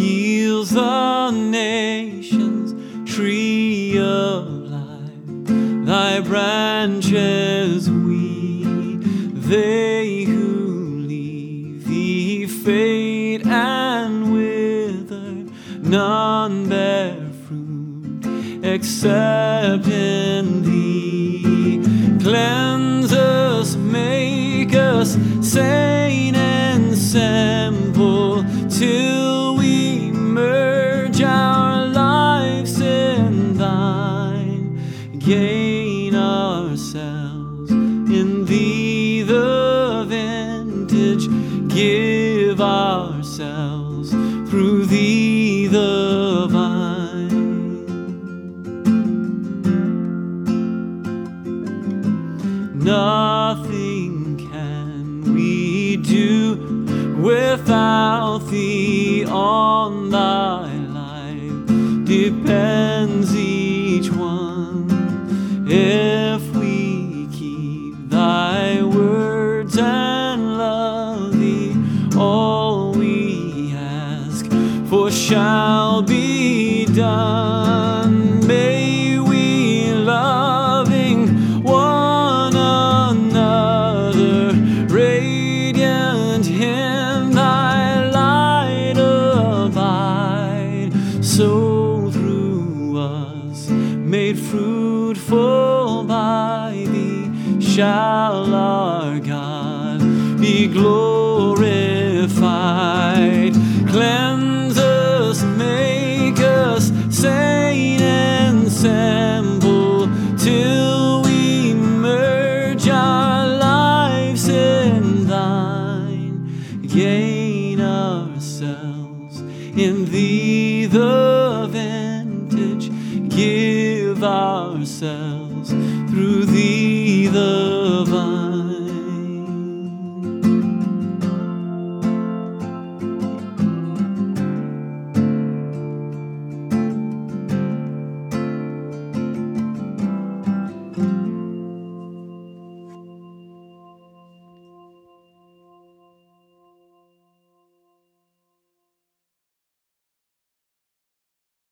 heals the nations, tree of life. Thy branches we, they who leave thee fade and wither, none bear fruit except in thee. Cleanse us, make us sane and simple, till we merge our lives in thine, gain ourselves in thee the vintage, give ourselves through thee the vine. Nothing can we do without thee, on thy life depends each one. If we keep thy words and love thee, all we ask for shall be done. May we, loving one another, radiant in thy light abide, so through us, made fruitful by thee, shall our God be glorified. Cleanse us, make us sane and simple, till we merge our lives in thine, gain ourselves in thee the vintage, give ourselves through thee the